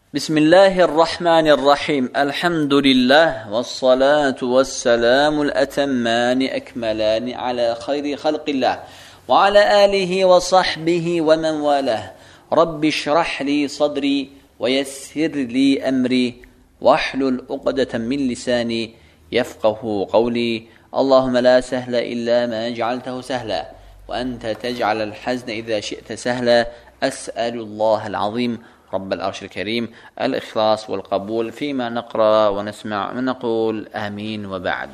Bismillahirrahmanirrahim. Elhamdülillah ve salatu ve selamul etemmani ekmelani ala hayri halqillah ve ala alihi ve sahbihi ve men valah. Rabbi şrah li sadri ve yessir li emri ve ahlul uqdeten min lisani yefqahu kavli. Allahümme la sehle illa ma cealtehu sehla ve ente tec'alel hazne izâ şi'te sehla. Es'elullahel azim رب العرش الكريم الإخلاص والقبول فيما نقرأ ونسمع ونقول آمين وبعد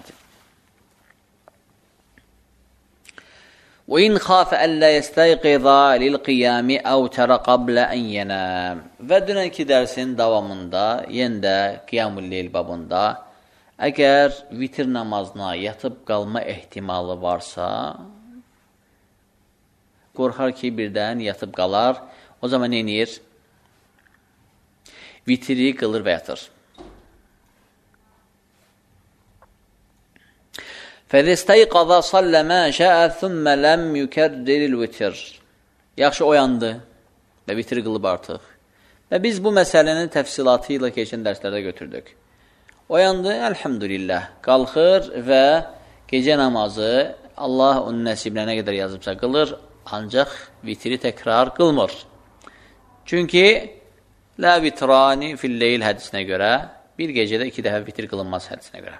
وإن خاف ألا يستيقظ للقيام أوتر قبل أن ينام. Və dünənki dərsin davamında, yenə də Qiyamul Leyl babında əgər vitir namazına yatıb qalma ehtimalı varsa, qorxar ki, birdən yatıb qalar, o zaman nə edir? Vitiri qılır və yatır. فَذِسْتَيْقَظَ صَلَّ مَا شَاءَ ثُمَّ لَمْ يُكَرِّرِ الْوِتِرِ. Yaxşı oyandı və vitiri qılıb artıq. Və biz bu məsələnin təfsilatı ilə keçən dərslərdə götürdük. Oyandı, əlhamdülillah, qalxır və gecə namazı Allah onun nəsibinə nə qədər yazıbsa qılır, ancaq vitiri təkrar qılmır. Çünki la vitrani fil-leyl hədisinə görə, bir gecədə 2 dəfə vitir qılınmaz hədisinə görə.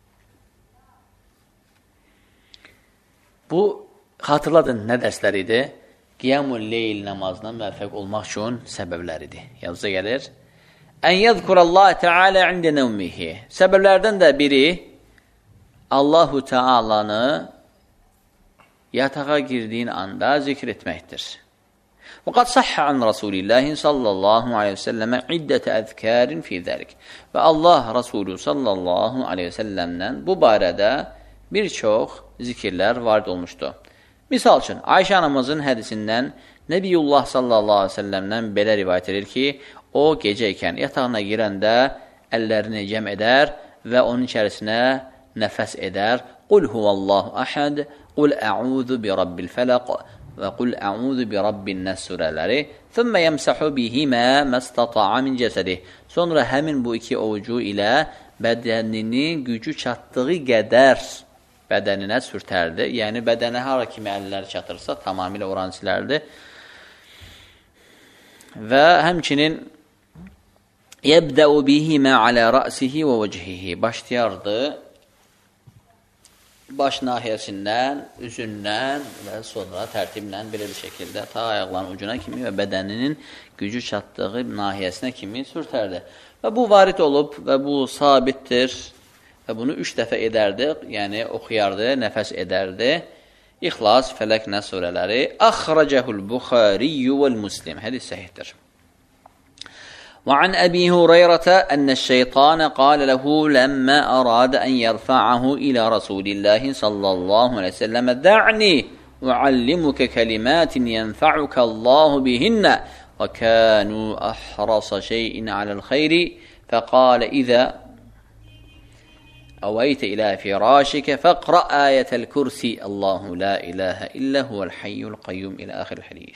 Bu, xatırladın, nə dərslər idi? Qiyamul Leyl namazına müvəffəq olmaq üçün səbəblər idi. Yazıca gəlir. Ən yəzkurallahu Teala ində nevmihi. Səbəblərdən də biri, Allahu Teala'nı yatağa girdiyin anda zikr etməkdir. وقد صح عن رسول الله صلى الله عليه وسلم عدة أذكار في ذلك. Və Allah Resulü sallallahu aleyhi və səlləmdən bu barədə bir çox zikirlər varid olmuşdu. Misal üçün, Ayşə anamızın hədisindən Nəbiyyullah sallallahu aleyhi və səlləmdən belə rivayət edir ki, o gecə ikən yatağına girəndə əllərini cəm edər və onun içərisinə nəfəs edər. Qul huvallahu ahad, qul ə'udhu bi rabbil fələq və qul ə'udhu bi rabbin nəs surələri. Thumma yemsahu bihimə məstata'a min cəsədih. Sonra həmin bu iki ovucu ilə bədəninin gücü çatdığı qədər bədəninə sürtərdi. Yəni, bədənə hara kimi əllər çatırsa, tamamilə oranı silərdi. Və həmçinin yəbdəu bihimə alə rəsihi və vəcihihi. Başlayardı baş nahiyəsindən, üzündən və sonra tərtiblə belə bir şəkildə ta ayaqların ucuna kimi və bədəninin gücü çatdığı nahiyəsinə kimi sürtərdi. Və bu varid olub və bu sabitdir və bunu 3 dəfə edərdi, yəni oxuyardı, nəfəs edərdi. İxlas, Fələq, Nəs surələri. Əxrəcəhul Buxariyyu vəl-Muslim. Hədis səhihdir. وعن أبي هريرة أن الشيطان قال له لما أراد أن يرفعه إلى رسول الله صلى الله عليه وسلم دعني أعلمك كلمات ينفعك الله بهن وكانوا أحرص شيء على الخير فقال إذا أويت إلى فراشك فاقرأ آية الكرسي الله لا إله إلا هو الحي القيوم إلى آخر الحديث.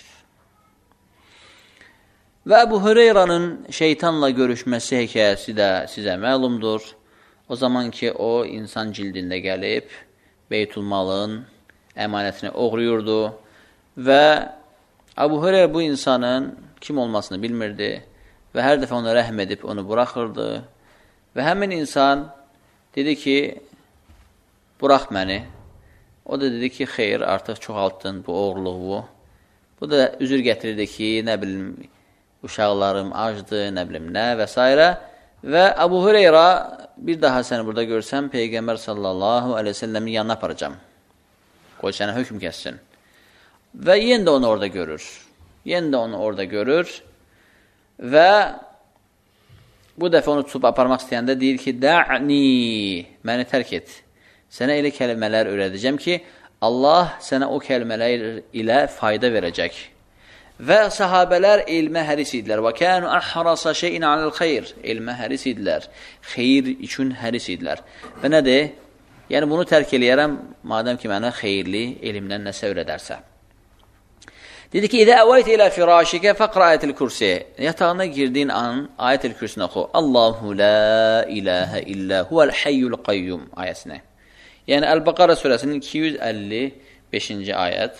Və Əbu Hüreyra'nın şeytanla görüşməsi hekayəsi də sizə məlumdur. O zaman ki, o insan cildində gəlib, Beytulmalın əmanətini oğruyurdu və Əbu Hüreyra bu insanın kim olmasını bilmirdi və hər dəfə ona rəhm edib onu buraxırdı və həmin insan dedi ki, burax məni. O da dedi ki, xeyr, artıq çoxaltdın bu oğurluğu. Bu da üzür gətirirdi ki, nə bilim, uşaqlarım acdı, nə bilim nə və s. Və Əbu Hüreyra bir daha səni burada görsəm, Peyğəmbər sallallahu aleyhi ve səlləmin yanına aparacam. Qoy sənə hökm kəssin. Və yenə də onu orada görür. Yenə də onu orada görür və bu dəfə onu tutub aparmaq istəyəndə deyir ki, də'ni, məni tərk et. Sənə elə kəlmələr öyrədəcəm ki, Allah sənə o kəlmələr ilə fayda verəcək. Və sahabələr elmə həris idilər. Və kənu əhrasa şeyin aləl xeyr. Elmə həris idilər. Xeyr üçün həris idilər. Və nədir? Yəni, bunu tərk eləyərəm, madəm ki, mənə xeyirli elmdən nəsə öyrədərsə. Dedi ki, İzə əvəytə ilə firəşikə fəqrə ayətil kürsi. Yatağına girdiyin an ayətil kürsünü oxu. Allahu la ilahə illə huvəl hayyul qayyum ayəsini. Yəni Əl-Bəqara surəsinin 255-ci ayət.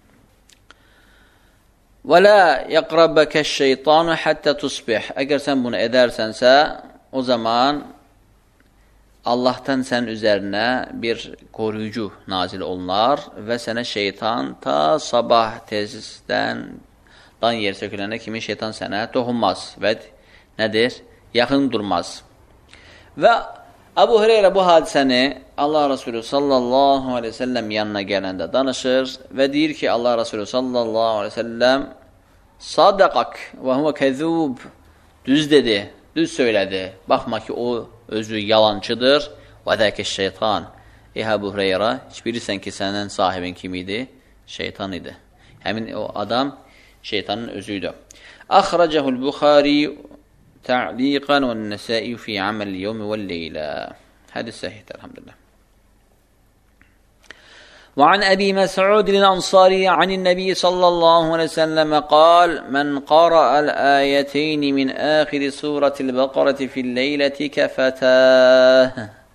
Və la yəqrəbəkəş-şeytanu həttə tusbih. Əgər sən bunu edərsənsə, o zaman Allahdan sən üzərinə bir qoruyucu nazil olunar və sənə şeytan ta sabah tezdən dan yer sökülənə kimi şeytan sənə toxunmaz və nədir? Yaxın durmaz. Və Əbu Hüreyrə bu hadisəni Allah Resulü sallallahu aleyhi ve sellem yanına gələndə danışır və deyir ki, Allah Resulü sallallahu aleyhi ve sellem sadaqak və huvə kəzub, düz dedi, düz söylədi. Baxma ki, o özü yalancıdır. Və dəkəş şeytan. Ey Əbu Hüreyrə, heç bilirsən ki, sənin sahibin kim idi? Şeytan idi. Həmin o adam şeytanın özüydü. Əxrəcəhul Buxari ta'liqan və nəsai fi aməl yevmi və leylə. Hədis səhihdir, elhamdülillah. وعن أبي مسعود الأنصاري عن النبي صلى الله عليه وسلم قال من قرأ الآيتين من آخر سورة البقرة في الليلة كفتاه.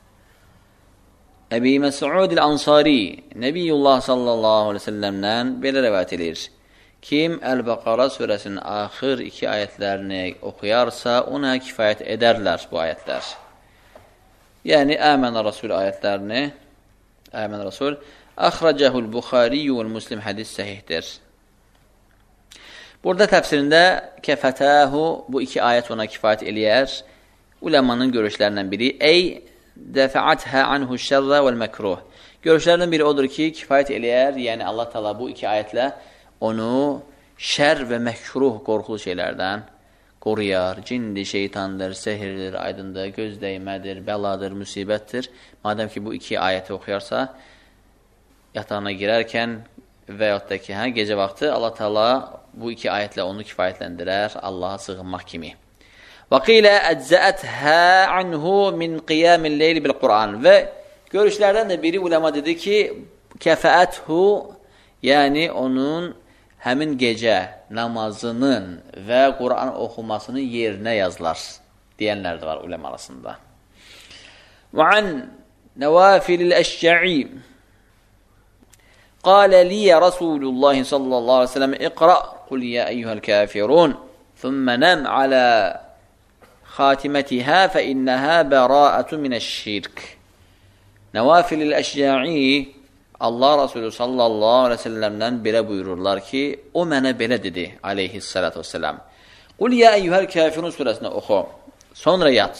Əbi Məsud el-Ansari Nebiyullah sallallahu aleyhi ve sellemdən belə rəvayət edir. Kim Əl-Bəqara surəsinin axır 2 ayətlərini oxuyarsa, ona kifayət edərlər bu ayətlər. Yəni, Əmənə Rasul ayətlərini, Əmənə Rasul, Əxrəcəhul Buxariyyu və Müslim hədis səhihdir. Burada təfsirində kəfətəhu, bu 2 ayət ona kifayət eləyər. Uləmanın görüşlərindən biri, dəfəəthə anhu şərrə vəl-məkruh. Görüşlərdən biri odur ki, kifayət eləyər, yəni Allah Teala bu 2 ayətlə onu şər və məkruh qorxulu şeylərdən qoruyar. Cindir, şeytandır, sehirdir, aydındır, göz dəymədir, bəladır, müsibətdir. Madəm ki, bu 2 ayəti oxuyarsa, yatağına girərkən və yaxud da ki, gecə vaxtı Allah Teala bu 2 ayətlə onu kifayətləndirər, Allaha sığınmaq kimi. Və qilə əczəəthə anhu min qiyamil leyli bil Qur'an. Və görüşlərdən də biri ulema dedi ki, kəfəəthu, yəni onun həmin gecə namazının və Qur'an oxumasının yerinə yazılar, deyənlər də var ulema arasında. Və an nəvafilil əşcə'i qalə liyə Rasulullah sallallahu aleyhi ve sellem iqra' qul yə eyyuhəl kafirun thumma nam alə xatimətihə fə innəhə bəra'ətun minəşşirk. Nəvafilil əşcə'i Allah Resulü sallallahu aleyhi ve sellemdən belə buyururlar ki, o mənə belə dedi aleyhissalatu vesselam. Qul yə eyyuhəl kafirun surəsini oxu, sonra yat.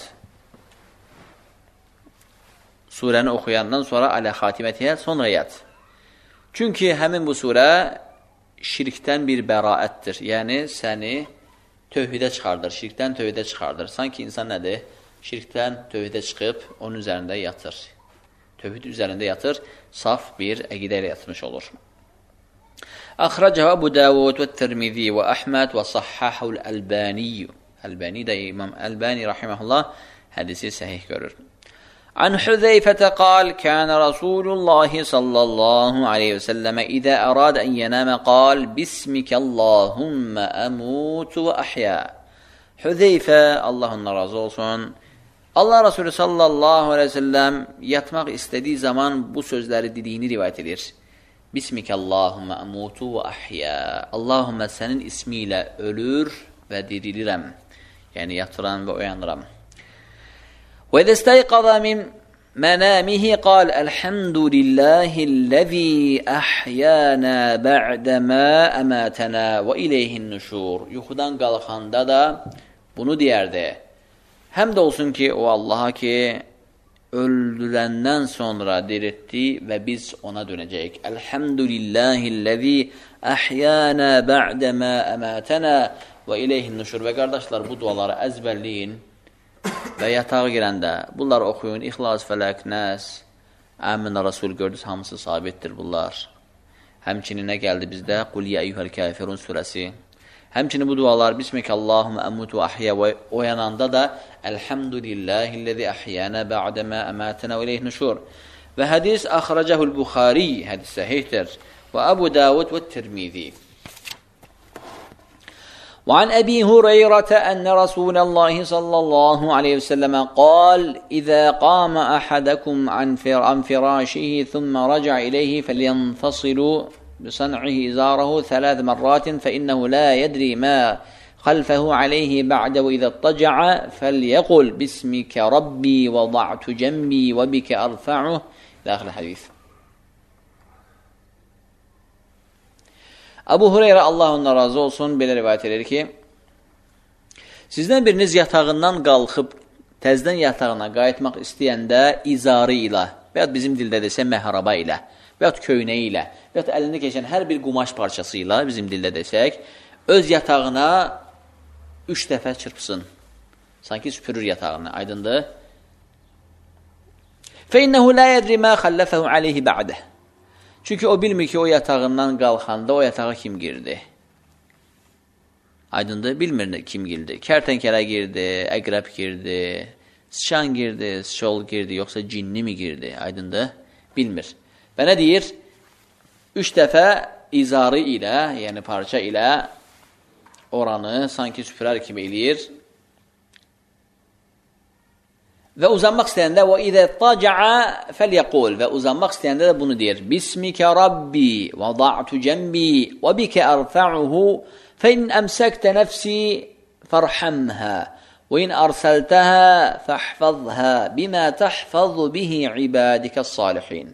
Surəni oxuyandan sonra alə xatimətihə, sonra yat. Çünki həmin bu surə şirkdən bir bəraətdir. Yəni, səni tövhidə çıxardır, şirkdən tövhidə çıxardır. Sanki insan nədir? Şirkdən tövhidə çıxıb, onun üzərində yatır. Tövhid üzərində yatır, saf bir əqidə ilə yatmış olur. Əxrəcəhu Əbu Davud və Tirmizi və Əhməd və Sahhahul Əlbani. Əlbani də İmam Əlbani rahiməhullah hədisi səhih görür. An Hüzeyfətə qal, kənə Rasulullahi sallallahu aleyhi və səlləmə idə əradə ən yənəmə qal, Bismikəllahümmə əmutu və əhyə. Hüzeyfə, Allah ondan razı olsun, Allah Resulü sallallahu aleyhi və səlləm yatmaq istədiyi zaman bu sözləri dediyini rivayət edir. Bismikəllahümmə əmutu və əhyə. Allahümmə sənin ismi ilə ölür və dirilirəm. Yəni yatıran və oyanıram. وإذا استيقظ من منامه قال الحمد لله الذي أحيانا بعدما أماتنا وإليه النشور. Yuxudan qalxanda da bunu deyərdi. Həmd olsun ki, o Allaha ki, öldürəndən sonra diriltdi və biz ona dönəcəyik. Elhamdülillahillezî ahyana ba'dema amatana və ileyhin nuşur. Və qardaşlar, bu duaları əzbərləyin və yatağa girəndə bunları oxuyun. İxlas, Fələq, Nəs, Əmin Rasul gördünüz, hamısı sabitdir bunlar. Həmçinin nə gəldi bizdə? Qul ya eyyuhəl kafirun surəsi. Həmçinin bu dualar Bismikallahumma əmutu və əhyə və oyananda da Elhamdülillahillezî ahyana ba'dema amatana və ileyhin nuşur. Və hədis əxrəcəhul Buxari, hədis səhihdir. Və Əbu Davud və Tirmizi. وعن أبي هريرة أن رسول الله صلى الله عليه وسلم قال إذا قام أحدكم عن فراشه ثم رجع إليه فلينفصل بصنعه إزاره 3 مرات فإنه لا يدري ما خلفه عليه بعد وإذا اضطجع فليقل باسمك ربي وضعت جنبي وبك أرفعه إلى آخر الحديث. Abu Hureyre Allah ondan razı olsun belə rivayət edir ki, sizdən biriniz yatağından qalxıb təzdən yatağına qayıtmaq istəyəndə izarı ilə və ya bizim dildə desə məhraba ilə və ya köynəyi ilə və ya əlində keçən hər bir qumaş parçası ilə bizim dildə desək, öz yatağına 3 dəfə çırpsın. Sanki süpürür yatağını, aydındır. فَإِنَّهُ لَا يَدْرِ مَا خَلَّفَهُ عَلَيْهِ بَعْدَهِ Çünki o bilmir ki, o yatağından qalxanda o yatağa kim girdi? Aydındır, bilmir kim girdi. Kərtənkələ girdi, əqrəb girdi, sıçan girdi, sıçol girdi, yoxsa cinni mi girdi? Aydındır, bilmir. Və nə deyir? 3 dəfə izarı ilə, yəni parça ilə oranı sanki süpürər kimi eləyir. Və uzanmaq istəyəndə وَإِذَا اضْطَجَعَ فَلْيَقُولْ və uzanmaq istəyəndə də bunu deyir. بِسْمِكَ رَبِّي وَضَعْتُ جَنْبِي وَبِكَ أَرْفَعُهُ فَإِنْ أَمْسَكْتَ نَفْسِي فَارْحَمْهَا وَإِنْ أَرْسَلْتَهَا فَاحْفَظْهَا بِمَا تَحْفَظُ بِهِ عِبَادِكَ الصَّالِحِينَ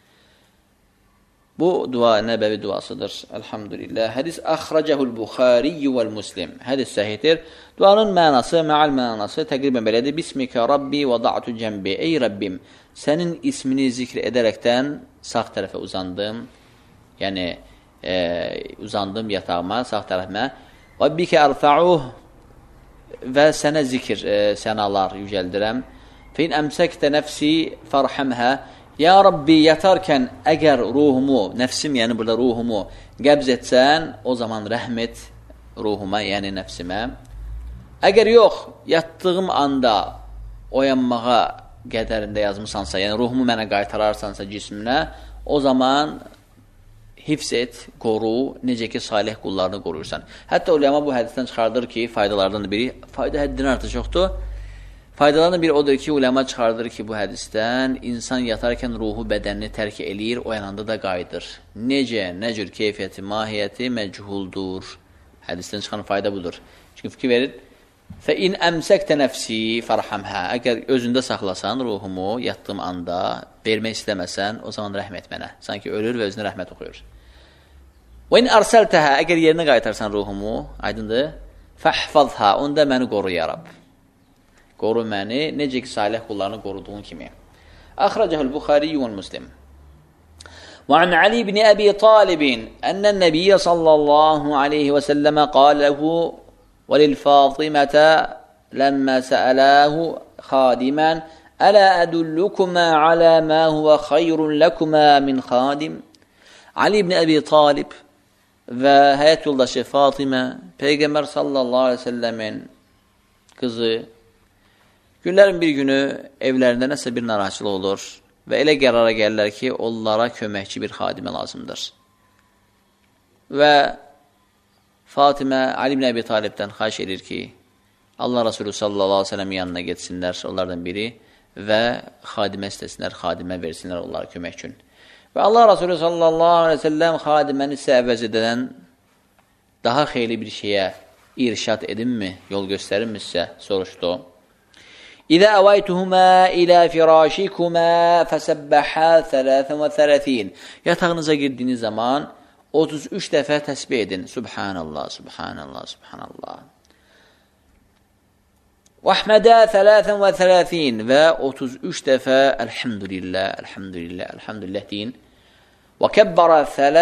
Bu dua nəbəvi duasıdır. Elhamdülillah. Hədis əxrəcəhul Buxariyyu vəl Muslim. Hədis səhihdir. Duanın mənası, məal mənası təqribən belədir. Bismikə Rabbi və da'tu cəmbi. Ey Rəbbim, sənin ismini zikr edərəkdən sağ tərəfə uzandım. Yəni, uzandım yatağıma, sağ tərəfimə. Və bikə ərfa'uh və sənə zikr, sənalar yücəldirəm. Fein əmsəkdə nəfsi fərhəmhə. Ya Rabbi, yatarkən əgər ruhumu, nəfsim, yəni burada ruhumu qəbz etsən, o zaman rəhm et ruhuma, yəni nəfsimə. Əgər yox, yatdığım anda oyanmağa qədərində yazmışsansa, yəni ruhumu mənə qaytararsansa cisminə, o zaman hifz et, qoru, necə ki, salih qullarını qoruyursan. Hətta ulema bu hədisdən çıxardır ki, faydalardan biri, fayda həddindən artıq çoxdur. Faydalarından biri odur ki, ulema çıxardır ki, bu hədisdən insan yatarkən ruhu bədənini tərk eləyir, oyananda da qayıdır. Necə, nə cür keyfiyyəti, mahiyyəti məchuldur. Hədisdən çıxan fayda budur. Çünki fikir verir. فَاِنْ əmsəkdə nəfsi fərhamhə. Əgər özündə saxlasan ruhumu yatdığım anda, vermək istəməsən, o zaman rəhm et mənə. Sanki ölür və özünə rəhmət oxuyur. وَاِنْ ərsəltəhə. Əgər yerinə qaytarsan ruhumu, aydındır, fəhfazhə. Onda məni qoru ya Rab. Qoru məni, necə ki, salih qullarını qoruduğun kimi. Əxrəcəhul Buxariyyu və Muslim. وعن علي بن أبي طالب أن النبي صلى الله عليه وسلم قال له وللفاطمة لما سألاه خادما ألا أدلكما على ما هو خير لكما من خادم Ali ibn Əbi Talib və həyat yoldaşı Fatimə Peyğəmbər sallallahu aleyhi ve sellemin qızı günlərin bir günü evlərində nəsə bir narahatçılıq olur və elə qərara gəlirlər ki, onlara köməkçi bir xadimə lazımdır. Və Fatimə Ali ibn Əbi Talibdən xahiş edir ki, Allah Resulü sallallahu aleyhi ve sellem yanına getsinlər, onlardan biri və xadimə istəsinlər, xadimə versinlər onlara kömək üçün. Və Allah Resulü sallallahu aleyhi ve sellem xadiməni isə əvəz edən daha xeyli bir şeyə irşad edinmi, yol göstərinmi sizə, soruşdu. İzə əvaytuhumə ilə firashikuma fəsəbbəhə 33. Yatağınıza girdiyiniz zaman 33 dəfə təsbih edin. Subhanallah, Subhanallah, Subhanallah. Vəhmədə 33 və 33 dəfə Elhamdülillah, Elhamdülillah, Elhamdülillah deyin. Və kəbbərə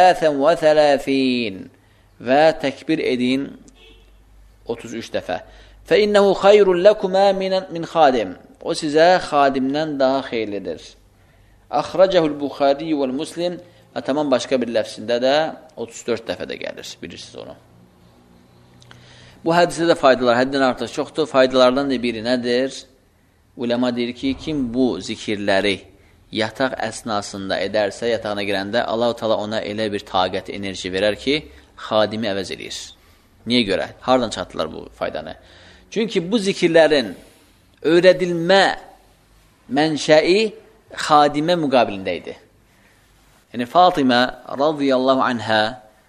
33 və təkbir edin 33 dəfə. فَإِنَّهُ خَيْرٌ لَكُمَا مِنْ خَادِمٍ O sizə xadimdən daha xeyirlidir. Əxrəcəhul Buxariyyu vəl Muslim və tamam başqa bir ləfsində də 34 dəfə də gəlir, bilirsiniz onu. Bu hədisdə də faydalar, həddən artıq çoxdur. Faydalardan da biri nədir? Ulema deyir ki, kim bu zikirləri yataq əsnasında edərsə, yatağına girəndə Allah-u Teala ona elə bir taqət, enerji verər ki, xadimi əvəz edir. Niyə görə? Hardan çatdılar bu faydanı? Çünki bu zikirlərin öyrədilmə mənşəi xadimə müqabilində idi. Yəni, Fatimə radiyallahu anhə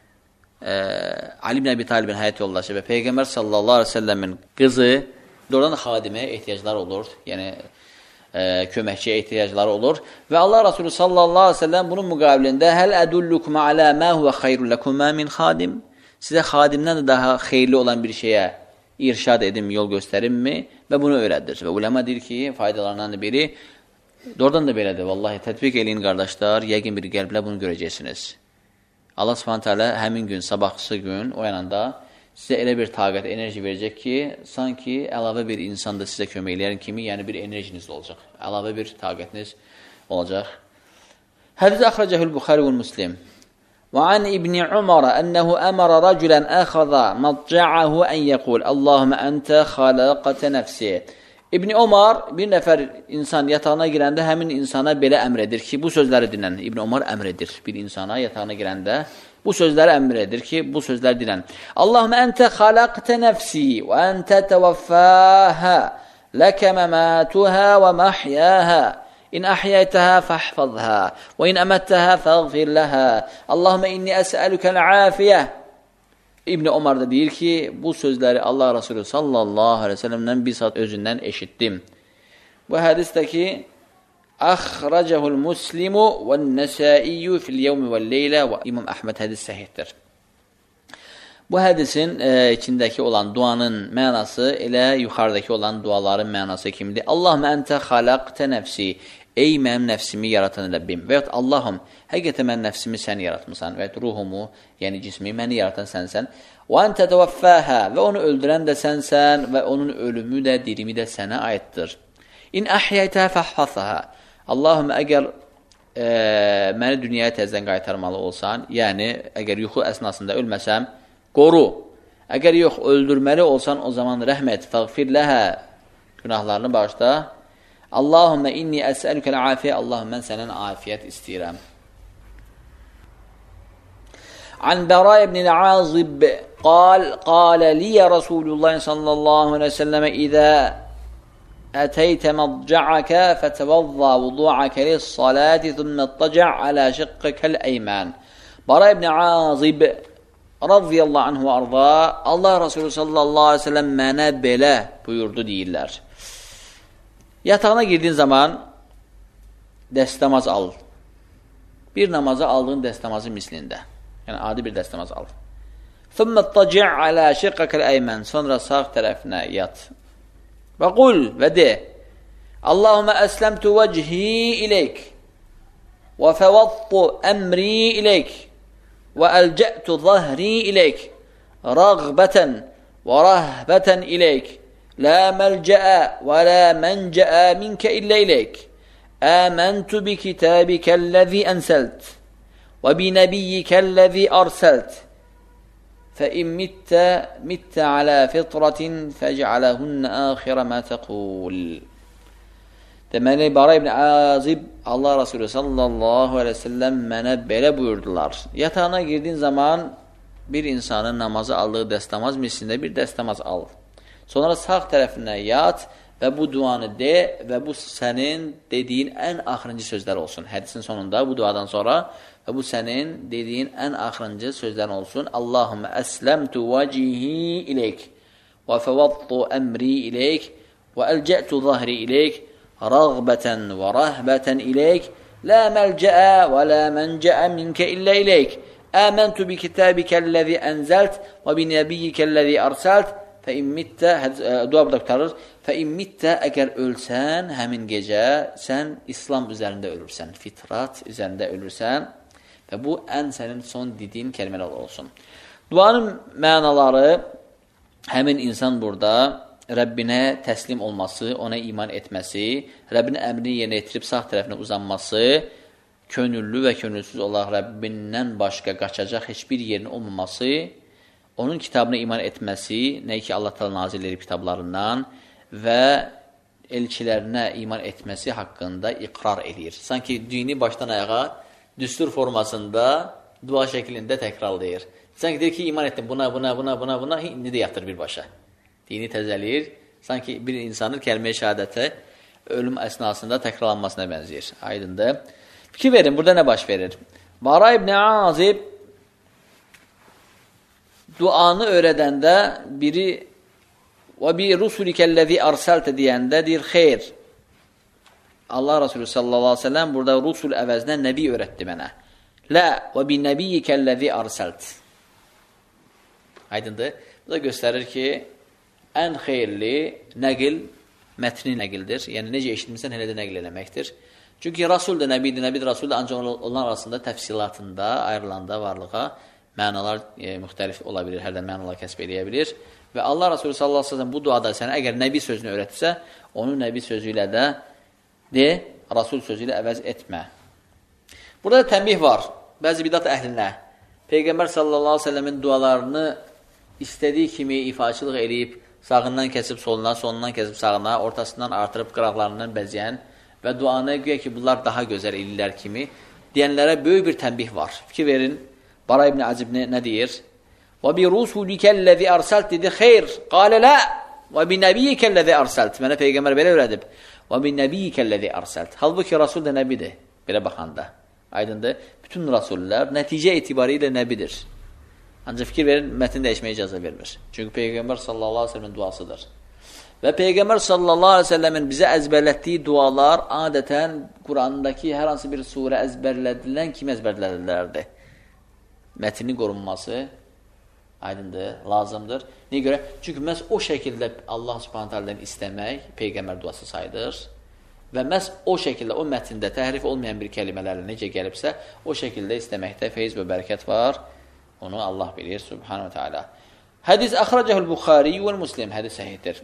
Ali ibn Əbi Talibin həyat yoldaşı və Peyğəmbər sallallahu aleyhi ve sellemin qızı, oradan xadiməyə ehtiyacları olur, yəni köməkçiyə ehtiyacları olur və Allah Resulü sallallahu aleyhi ve sellem bunun müqabilində həl ədullukum alə mə huvə xeyrulləkumə min xadim, sizə xadimdən də daha xeyirli olan bir şeyə irşad edim, yol göstərimmi və bunu öyrədir və uləma deyir ki, faydalarından biri doğrudan da belədir, vallahi tətbiq eləyin qardaşlar, yəqin bir qəlblə bunu görəcəksiniz. Allah Subhanahu taala həmin gün, sabahçısı gün oyananda sizə elə bir taqət, enerji verəcək ki, sanki əlavə bir insan da sizə kömək eləyən kimi, yəni bir enerjiniz olacaq. Əlavə bir taqətiniz olacaq. Hədis əxrəcəhül Buxari və Müslim. Və an İbn Umar ənəhu əmərə rəculən əxəzə madca'ahu ən yəqul Allahümə əntə xalaqətə nəfsi. İbn Umar bir nəfər insan yatağına girəndə həmin insana belə əmr edir ki, bu sözləri dinən. İbn Umar əmr edir bir insana yatağına girəndə bu sözləri əmr edir ki, bu sözləri dinən. Allahümə əntə xalaqtə nəfsi və əntə təvəffəhə ləkə məmatuhə və məhyəhə. İn əhyəytəhə fəhfəzhə və in əməttəhə fəğfir ləhə. Allahümə inni əsəlükəl afiyyə. İbn Umar da deyir ki, bu sözləri Allah Resulü sallallahu aleyhi ve sellemdən bir saat özündən eşitdim. Bu hədisdə ki, əxrəcəhul muslimu və nəsəiyyü fil yevmi və leylə və İmam Əhməd hədis səhihdir. Bu hədisin içindəki olan duanın mənası elə yuxarıdakı olan duaların mənası kimdir? Allahümə əntə xalaqtə nəfsi. Ey mənim nəfsimi yaratan Rəbbim. Və yaxud Allahım, həqiqətən mən nəfsimi sən yaratmısan və ruhumu, yəni cismi, məni yaratan sənsən. Və əntə təvəffəhə və onu öldürən də sənsən və onun ölümü də, dirimi də sənə aiddir. İn əhyəytə fəhfəzhə. Allahım, əgər məni dünyaya təzdən qaytarmalı olsan, yəni əgər yuxu əsnasında ölməsəm, qoru. Əgər yox, öldürməli olsan, o zaman rəhmət, fəğfir ləhə, günahlarını bağışla. Allahümmə inni əsəlükəl afiyyə. Allahüm, mən səndən afiyət istəyirəm. An Bəra ibn Azib qalə liyə Rasulullah sallallahu aleyhi ve selleme İzə ətəytə madca'əkə fətəvəzza vudu'əkə lissaləti thümmə ttaca' alə şıqqəkəl əymən. Bəra ibn Azib radiyallahu anhu və arda Allah Resulü sallallahu aleyhi ve sellem mənə belə buyurdu deyirlər. Yatağına girdiğin zaman dəstəmaz al. Bir namaza aldığın dəstəmazı mislində. Yəni, adi bir dəstəmaz al. ثُمَّ اطَّجِعْ عَلَى شِقَّكَ الْأَيْمَنِ. Sonra sağ tərəfinə yat. Və qul və de. Allahümə əsləmtu vəcihi iləyk və fəvadtu əmri iləyk və əlcə'tu zahri iləyk rəğbətən və rəhbətən iləyk. لا ملجأ ولا منجأ منك إلا إليك آمنت بكتابك الذي أنزلت وبنبيك الذي أرسلت فإن مت على فطرة فاجعلهن آخر ما تقول. Deməli, Bəra ibn Azib Allah Resulü sallallahu aleyhi ve sellem mənə belə buyurdular. Yatağına girdiğin zaman bir insanın namazı aldığı dəstəmaz mislində bir dəstəmaz al. Sonra sağ tərəfinə yat və bu duanı de və bu sənin dediyin ən axırıncı sözlər olsun. Hədisin sonunda bu duadan sonra və bu sənin dediyin ən axırıncı sözlər olsun. Allahümmə əsləmtu vəcihi iləyk və fəvadtu əmri iləyk və əlcə'tu zahri iləyk rəğbətən və rəhbətən iləyk la məlcəə və la məncəə minkə illə iləyk əməntu bi kitabikəlləzi ənzəlt və bi nəbiyyikəlləzi ərsəlt Fəimmittə, dua burada qutarır. Fəimmittə, əgər ölsən, həmin gecə sən İslam üzərində ölürsən, fitrat üzərində ölürsən və bu ən sənin son dediyin kəlmələr olsun. Duanın mənaları həmin insan burada Rəbbinə təslim olması, ona iman etməsi, Rəbbin əmrini yerinə yetirib sağ tərəfinə uzanması, könüllü və könülsüz olaraq Rəbbindən başqa qaçacaq heç bir yerin olmaması, onun kitabına iman etməsi, nə ki Allah təala nazil edib kitablarından və elçilərinə iman etməsi haqqında iqrar edir. Sanki dini başdan ayağa düstur formasında dua şəklində təkrarlayır. Sanki deyir ki, iman etdim buna, indi də yatır birbaşa. Dini təzəliyir. Sanki bir insanın kəlmə-i şəhadəti ölüm əsnasında təkrarlanmasına bənzəyir. Aydındır. Fikir verin, burada nə baş verir? Bara ibn Azib duanı öyrədəndə biri və bi rusulikəl-ləzi arsəlte deyəndə deyir, xeyr. Allah Resulü sallallahu aleyhi ve sellem burada rusul əvəzinə nəbi öyrətdi mənə. Lə və bi nəbiyyikəl-ləzi arsəlt. Aydındır. Bu da göstərir ki, ən xeyirli nəqil mətni nəqildir. Yəni, necə eşitmirsən, elə də nəqil eləməkdir. Çünki Rasul da nəbidir, nəbi də Rasul da ancaq onlar arasında təfsilatında, ayrılanda varlığa mənalar müxtəlif ola bilir, hərdən mənalar kəsb edə bilir. Və Allah Rasulü sallallahu aleyhi ve sellem bu duada sənə əgər nəbi sözünü öyrətsə, onu nəbi sözü ilə də Rasul sözü ilə əvəz etmə. Burada tənbih var, bəzi bidat əhlinə. Peyğəmbər sallallahu aleyhi ve sellemin dualarını istədiyi kimi ifaçılıq eləyib, sağından kəsib soluna, solundan kəsib sağına, ortasından artırıb qıraqlarından bəzəyən və duanı güya ki, bunlar daha gözəl eləyirlər kimi deyənlərə böyük bir tənbih var. Fikir verin, Bara ibn Azib nə deyir? وَبِ رُسُولِكَ الَّذِي أَرْسَلْتِ dedi, xeyr, قَالَ لَا وَبِ نَبِيِّكَ الَّذِي أَرْسَلْتِ Mənə Peyğəmbər belə öyrədib. وَبِ نَبِيِّكَ الَّذِي أَرْسَلْتِ Halbuki Rasul da nəbidir, belə baxanda. Aydındır, bütün rasullər nəticə etibarilə nəbidir. Ancaq fikir verin, mətni dəyişməyə icazə vermir. Çünki Peyğəmbər sallallahu aleyhi ve sellemin duasıdır. Və Peyğəmbər sallallahu aleyhi ve sellemin bizə əzbərlətdiyi dualar adətən Qurandakı hər hansı bir surə əzbərlədilən kimi əzbərlədilərdi. Mətnin qorunması aydındır, lazımdır. Niyə görə? Çünki məhz o şəkildə Allah subhanət hələdən istəmək Peyğəmbər duası sayılır və məhz o şəkildə, o mətndə təhrif olmayan bir kəlmələrlə necə gəlibsə, o şəkildə istəməkdə feyz və bərəkət var. Onu Allah bilir, subhanahu wa ta'ala. Hədis əxrəcəhül Buxari və Müslim, hədis səhihdir.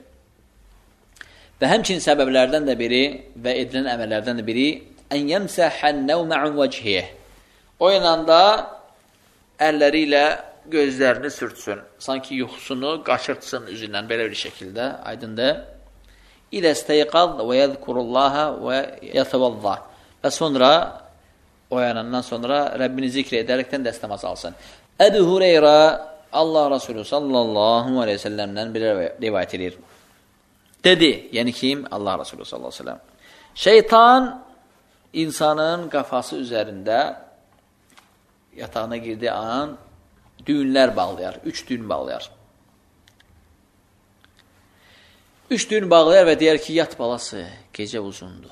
Və həmçinin səbəblərdən də biri və edilən əməllərdən də biri ən yəmsəhən nəvmə'un vəcihiyyə. O yananda əlləri ilə gözlərini sürtsün. Sanki yuxusunu qaçırtsın üzündən belə bir şəkildə. Aydındır. İlə istəyqad və yəzkurullaha və yətəvəllah. Və sonra, oyanandan sonra Rəbbini zikr edərəkdən dəstəmaz alsın. Əbu Hüreyrə Allah Resulü sallallahu aleyhi ve sellemdən belə rivayət edir. Dedi, yəni kim? Allah Resulü sallallahu aleyhi ve sellem. Şeytan insanın qafası üzərində yatağına girdiyi an düğünlər bağlayar, 3 düğün bağlayar. 3 düğün bağlayar və deyər ki, yat balası, gecə uzundur.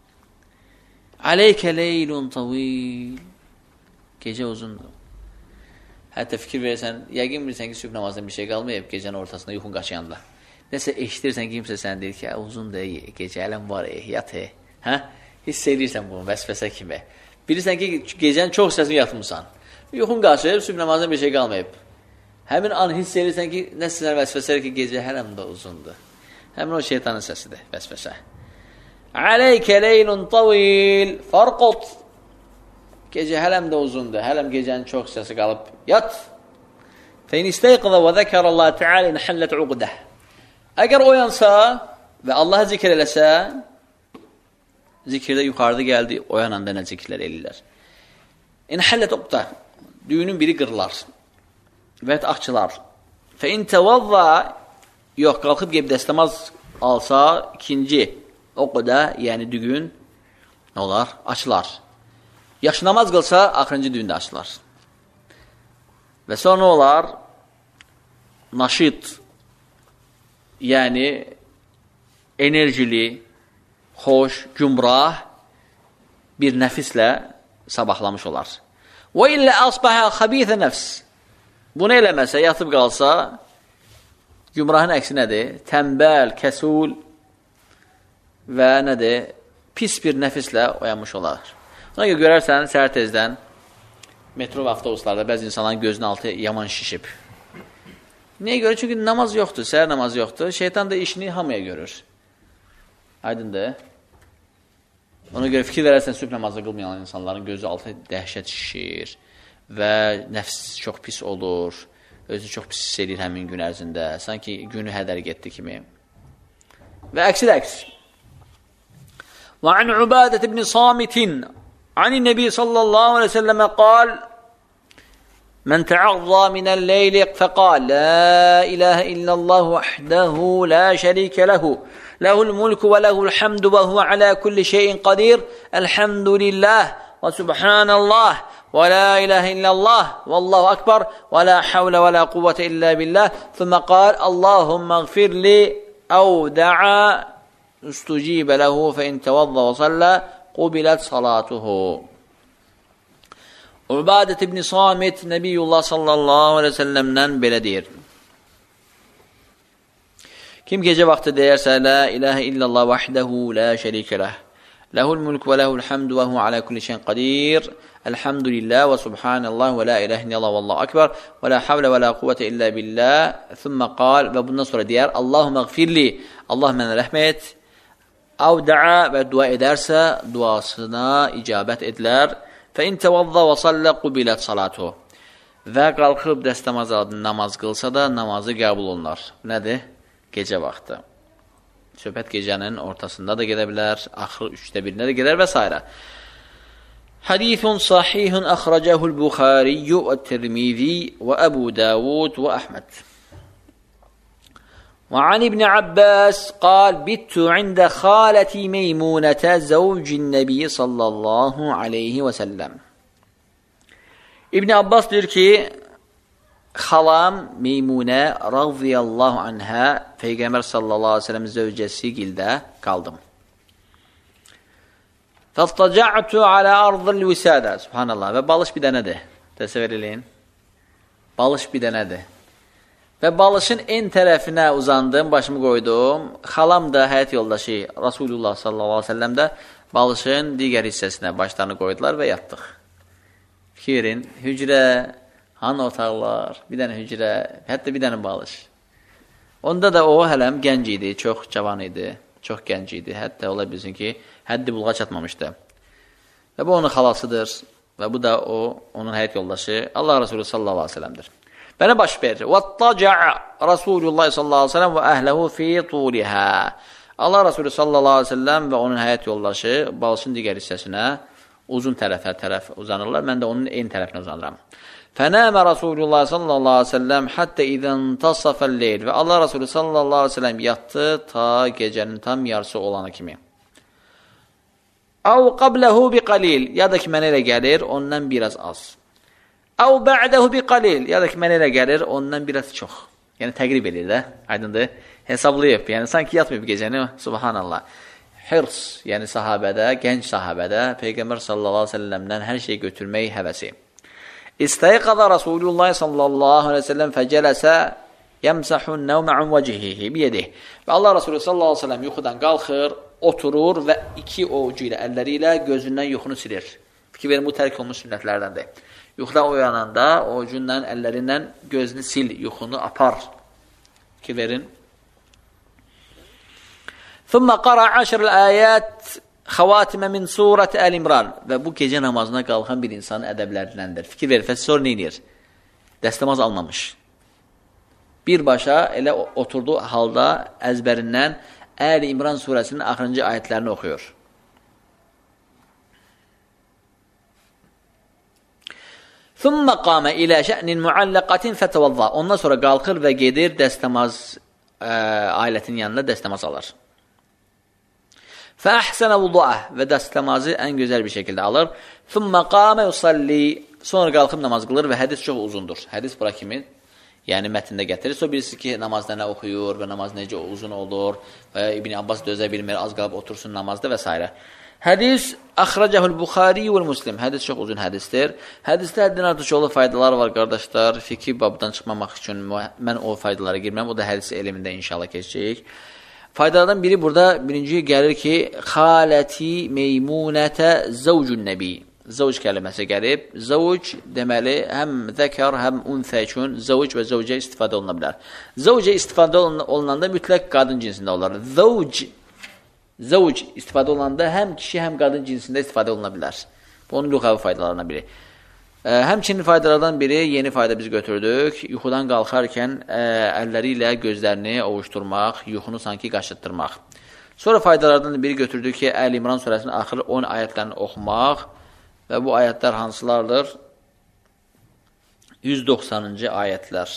Aleykə leylun tavil, gecə uzundur. Hətta fikir verirsən, yəqin bilirsən ki, sübh namazdan bir şey qalmayıb, gecənin ortasında yuxun qaçıyanda. Nəsə eşitirsən ki, kimsə sən deyir ki, uzundur, gecə ələm var, yat, hə? Hiss edirsən bunu, vəsvəsə kimi. Bilirsən ki, gecənin çox səsini yatmışsan. Yuxun qaçıb, sübh namazdan bir şey qalmayıb. Həmin an hiss edirsən ki, nəsə vəsvəsə ki, gecə hələm də uzundur. Həmin o şeytanın səsidir, vəsvəsə. Aleykə leylun tavil, farqot. Gecə hələm də uzundur, hələm gecənin çox səsi qalıb. Yat. Fəin istəyqıda və zəkərəllah teala inhəllət uqdah. Əgər oyansa və Allah'a zikr eləsə, zikirdə yuxarıda gəldi, oyananda nə zikirlər eləyirlər. İnhəllət uqdah. Düyünün biri qırılar və açılar. Fəin təvazza, yox, qalxıb qeyb dəstəmaz alsa, ikinci uqda, yəni düyün, nə olar? Açılar. Yaxşı namaz qılsa, axırıncı düyün də açılar. Və sonra olar? Naşid, yəni enerjili, xoş, gümrah bir nəfislə sabahlamış olar. Və illə asbəhə xəbithə nəfs. Bunu eləməsə, yatıb qalsa, gümrahın əksi nədir? Tənbəl, kəsul və nədir? Pis bir nəfislə oyanmış olar. Ona görə görərsən, səhər tezdən metro və avtobuslarda bəzi insanların gözünün altı yaman şişib. Niyə görə? Çünki namaz yoxdur, səhər namazı yoxdur. Şeytan da işini hamıya görür. Aydındır. Ona görə fikir verərsən, sübh namazı qılmayan insanların gözü altı dəhşət şişir və nəfs çox pis olur, özü çox pis hiss edir həmin gün ərzində, sanki günü hədər getdi kimi. Və əksi də əks. Və an Ubadət ibn Samitin ani Nəbi sallallahu aleyhi ve sellemə qal من تعظى من الليل فقال لا إله إلا الله وحده لا شريك له له الملك وله الحمد وهو على كل شيء قدير الحمد لله وسبحان الله ولا إله إلا الله والله أكبر ولا حول ولا قوة إلا بالله ثم قال اللهم اغفر لي أو دعا استجيب له فإن توضى وصلى قبلت صلاته. Ubadət ibn Samit Nəbiyyullah sallallahu aleyhi ve sellemdən belə deyir. Kim gecə vaxtı deyərsə, la ilahə illallah vəhdəhu la şərikə ləh, ləhul mülk və ləhul həmd və hu alə kulli şeyin qadir, elhamdülillah və subhanallah və la ilahə illallah və allahu akbar və la havlə və la quvvətə illə billah. Thumma qal və bundan sonra deyər, Allahumma gfirli, Allah mənə rəhmət, av da'a və dua edərsə, duasına icabət edilər. فَاِنْ تَوَضَّ وَصَلَّ قُبِلَتْ صَلَاتُهُ Və qalxıb dəstəmaz namaz qılsa da namazı qəbul olunar. Nədir? Gecə vaxtı. Söhbət gecənin ortasında da gedə bilər, axır 3/1-də də gedər və s. Hadithun sahihun əxrəcəhul Buxariyyu və Tirmizi və Əbu Davud və Əhməd. وعن ابن عباس قال بت عند خالتي ميمونة زوج النبي صلى الله عليه وسلم. İbn Abbas deyir ki, xalam Meymunə radiyallahu anhə Peyğəmbər sallallahu aleyhi ve sellem zövcəsi gildə qaldım. Fəstəca'tu alə arzıl vüsədə. Subhanallah. Və balış bir dənədir. Təsəvvür eləyin. Balış bir dənədir. Və balışın en tərəfinə uzandım, başımı qoydum. Xalam da həyat yoldaşı Rasulullah sallallahu aleyhi ve sellem də balışın digər hissəsinə başlarını qoydular və yatdıq. Fikrin, hücrə, hanı otaqlar, bir dənə hücrə, hətta bir dənə balış. Onda da o hələm gənc idi, çox cavan idi, çox gənc idi. Hətta ola bilsin ki, həddi buluğa çatmamışdı. Və bu onun xalasıdır və bu da onun həyat yoldaşı Allah Resulü sallallahu aleyhi ve sellem'dir. Və nə baş verir? وَاتَّجَعَ رَسُولُ اللّٰهِ sallallahu aleyhi ve sellem وَأَهْلَهُ فِي طُولِهَا Allah Resulü sallallahu aleyhi ve sellem və onun həyat yoldaşı balışın digər hissəsinə uzun tərəf uzanırlar. Mən də onun en tərəfinə uzanıram. فَنَامَ رَسُولُ اللّٰهِ sallallahu aleyhi ve sellem حَتَّى اِذَا انْتَصَفَ اللَّيْلِ Və Allah Resulü sallallahu aleyhi ve sellem yatdı ta gecənin tam yarısı olana kimi. اَوْ قَبْلَهُ بِقَلِيلِ Ya da ki mənə elə gəlir, ondan biraz az. Əv bə'dəhu bi qalil, ya da ki, mənə elə gəlir, ondan biraz çox. Yəni, təqrib edir də, aydındır, hesablayıb, yəni, sanki yatmayıb gecəni, subhanallah. Hirs, yəni sahabədə, gənc sahabədə, Peyğəmbər sallallahu aleyhi ve sellemdən hər şey götürmək həvəsi. İstəyiqədə Rasulullah sallallahu aleyhi ve sellem fəcələsə yəmsəhun nəvmə'un vəcihihi biyədih. Və Allah Rasulü sallallahu aleyhi ve sellem yuxudan qalxır, oturur və iki ovucu ilə, əlləri ilə gözündən yuxunu silir. Fikir verin, bu tərk olmuş sünnətlərdəndir. Yuxudan uyananda o ucundan, əllərindən gözünü sil, yuxunu apar. Ki verin. ثُمَّ قَرَى عَشْرِ الْآيَاتِ خَوَاتِمَ مِنْ سُورَةِ Əl-İmran Və bu gecə namazına qalxan bir insanın ədəblərindəndir. Fikir verin, fəssor neynir? Dəstəmaz almamış. Birbaşa elə oturduğu halda əzbərindən Əl-İmran surəsinin axırıncı ayətlərini oxuyur. ثُمَّ قَامَ إِلَى شَأْنٍ مُعَلَّقَةٍ فَتَوَضَّى Ondan sonra qalxır və gedir dəstəmaz ailətinin yanında dəstəmaz alır. فَأَحْسَنَ وُضُعَهِ Və dəstəmazı ən gözəl bir şəkildə alır. ثُمَّ قَامَ يُصَلِّي Sonra qalxıb namaz qılır və hədis çox uzundur. Hədis bura kimi, yəni mətndə gətirir. Sonra birisi ki, namazda nə oxuyur və namaz necə uzun olur və İbn Abbas dözə bilmir, az qalıb otursun namazda və s. Hədis əxrəcəhul Buxari və Müslim. Hədis çox uzun hədisdir. Hədisdə həddən artıq çoxlu faydalar var, qardaşlar. Fikir babdan çıxmamaq üçün mən o faydalara girməm. O da hədis elmində inşallah keçəcək. Faydalardan biri burada, birinci gəlir ki, xaləti meymunətə zəvcün nəbi. Zəvc kəlməsi gəlib. Zəvc deməli, həm zəkər, həm unsə üçün zəvc və zəvcə istifadə oluna bilər. Zəvcə istifadə olunanda mütləq qadın cinsində olar. Zəvc istifadə olunanda həm kişi, həm qadın cinsində istifadə oluna bilər. Bu, onun lüğəvi faydalarından biri. Həmçinin faydalardan biri, yeni fayda biz götürdük. Yuxudan qalxarkən əlləri ilə gözlərini ovuşturmaq, yuxunu sanki qaşıtdırmaq. Sonra faydalardan biri götürdük ki, Əl-İmran surəsinin axır 10 ayətlərini oxumaq və bu ayətlər hansılardır? 190-cı ayətlər.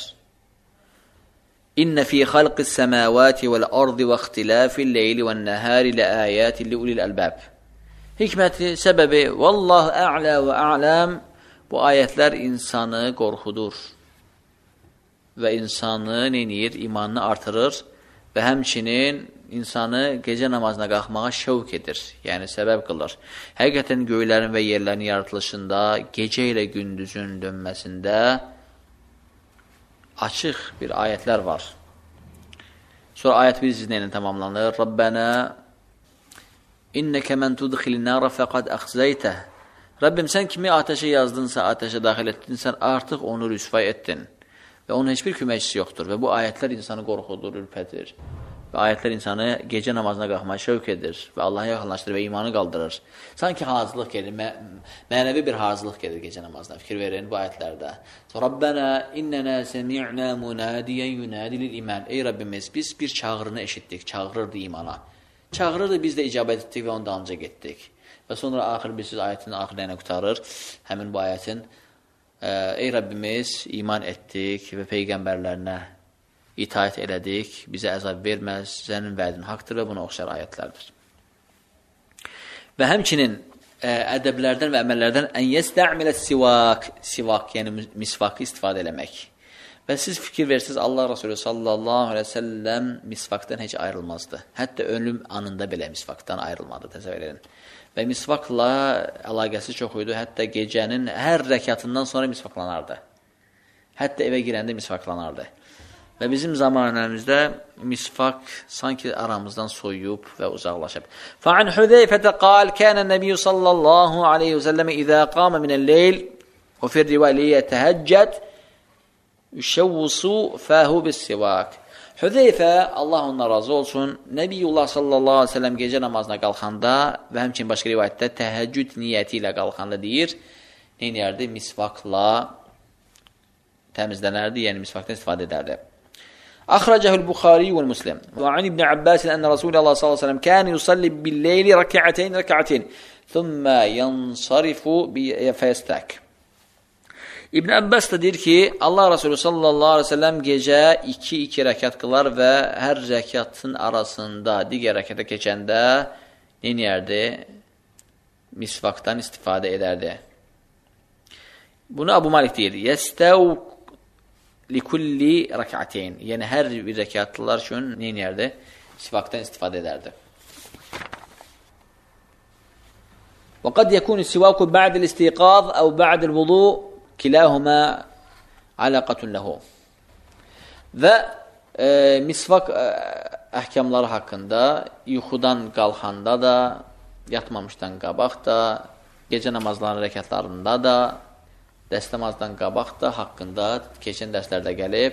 İnnə fi xalqis səmavati vəl-ardı və ixtilafil leyli vən-nəhari ləayətin liulil əlbəb. Hikməti, səbəbi, vallahu a'lə və a'ləm, bu ayətlər insanı qorxudur və insanı neynir? İmanını artırır və həmçinin insanı gecə namazına qalxmağa şəvq edir, yəni səbəb qılır. Həqiqətən göylərin və yerlərin yaratılışında, gecə ilə gündüzün dönməsində açıq bir ayətlər var. Sonra ayət bir sizlə ilə tamamlanır. Rabbənə İnnəkə mən tudxilin nara fəqad əxzəytəh. Rabbim, sən kimi ateşə yazdınsa, ateşə daxil etdinsən, artıq onu rüsvay etdin. Və onun heç bir köməkçisi yoxdur. Və bu ayətlər insanı qorxudur, ürpədir. Və ayətlər insanı gecə namazına qalxmağa şövq edir və Allaha yaxınlaşdırır və imanı qaldırır. Sanki hazırlıq gedir, mənəvi bir hazırlıq gedir gecə namazına. Fikir verin bu ayətlərdə. Rabbənə innənə səmi'nə munadiyyən yunadilil iman. Ey Rabbimiz, biz bir çağrını eşitdik, çağırırdı imana. Çağırırdı, biz də icabət etdik və onun dalınca getdik. Və sonra axır bir söz ayətin axirlərinə qutarır. Həmin bu ayətin ey Rabbimiz, iman etdik və peyğəmbərlərinə itaət elədik, bizə əzab verməz, sənin vədin haqdır və buna oxşar ayətlərdir. Və həmçinin ədəblərdən və əməllərdən ən yestə'milə sivak, yəni misvakı istifadə eləmək. Və siz fikir versiniz, Allah Resulü sallallahu aleyhi ve sellem misvakdan heç ayrılmazdı. Hətta ölüm anında belə misvakdan ayrılmadı, təsəvvür edin. Və misvakla əlaqəsi çox idi, hətta gecənin hər rəkatından sonra misvaklanardı. Hətta evə girəndə misvaklanardı. Və bizim zamanımızda misvak sanki aramızdan soyuyub və uzaqlaşıb. Fa'an Hüzeyfətə qal, kənə nəbiyyü sallallahu aleyhi ve sellem izə qamə minəl-leyl və fir rivaliyə təhəccət yüşəvvusu fəhu bis-sivak. Hüzeyfə, Allah ondan razı olsun, Nəbiyyullah sallallahu aleyhi ve sellem gecə namazına qalxanda və həmçinin başqa rivayətdə təhəccüd niyyəti ilə qalxanda deyir, neynəyərdi? Misvakla təmizlənərdi, yəni misvakdan istifadə edərdi. Axracəhül Buxari və Müslim. Və an İbn Abbasin ənə Rasulullah sallallahu aleyhi ve sellem kən yusalli bil-leyli rək'ateyn, thumma yansarifu fəyəstək. İbn Abbas da deyir ki, Allah Resulü sallallahu aleyhi ve sellem gecə 2 rəkat qılar və hər rəkatın arasında digər rəkata keçəndə neynəyərdi? Misvakdan istifadə edərdi. Bunu Abu Malik deyir. Yəstəv likulli rək'ateyn. Yəni, hər bir rəkatlılar üçün neynəyərdi? Misvakdan istifadə edərdi. Və qad yəkunu sivaku ba'dil istiqaz əv ba'dil vudu kilahuma alaqatun lahu. Və misvak əhkamları haqqında yuxudan qalxanda da, yatmamışdan qabaq da, gecə namazlarının rəkatlarında da, dəst namazdan qabaq da haqqında keçən dərslərdə gəlib.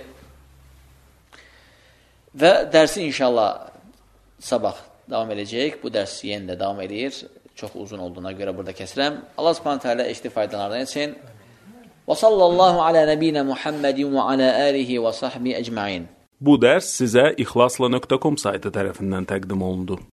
Və dərsi inşallah sabah davam edəcək. Bu dərs yenə də davam edir. Çox uzun olduğuna görə burada kəsirəm. Allah subhanahu teala eşitdiyi faydalardan etsin. Və sallallahu alə nəbiyinə Muhammedin və alə əlihi və sahbihi əcmain. Bu dərs sizə ixlasla.com saytı tərəfindən təqdim olundu.